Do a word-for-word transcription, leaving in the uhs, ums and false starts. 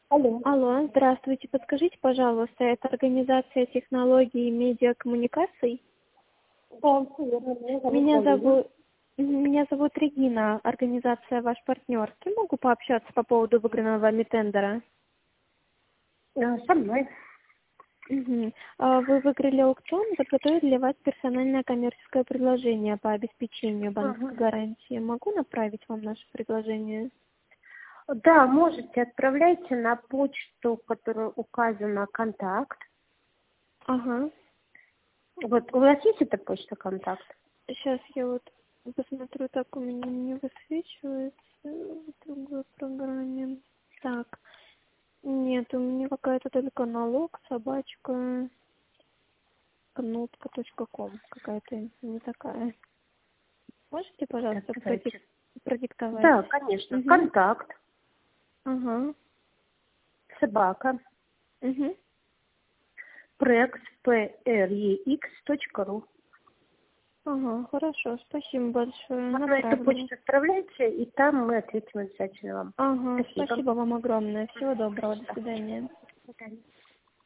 Алло. Алло, здравствуйте. Подскажите, пожалуйста, это организация технологий и медиакоммуникаций? Да, всё верно. Меня зовут Меня Галина. зовут меня зовут Регина, организация ваш партнер. С кем могу пообщаться по поводу выигранного вами тендера? Э, Со мной. Мгм. А, Вы выиграли аукцион, подготовили для вас персональное коммерческое предложение по обеспечению банковской Ага. гарантии. Могу направить вам наше предложение? Да, можете, отправляйте на почту, которая указана контакт. Ага. Вот, у вас есть эта почта контакт? Сейчас я вот посмотрю, так у меня не высвечивается в другой программе. Так, нет, у меня какая-то только налог, собачка, кнопка точка ком, какая-то не такая. Можете, Так, пожалуйста, продик- давайте. продиктовать? Да, конечно. Угу. Контакт, Ага. собака, Угу. prex, точка ру. Ага, хорошо, спасибо большое, Вот на эту направлю. почту отправляйте, и там мы ответим обязательно вам. Ага, Спасибо. спасибо вам огромное, всего доброго, до Да. свидания. До свидания.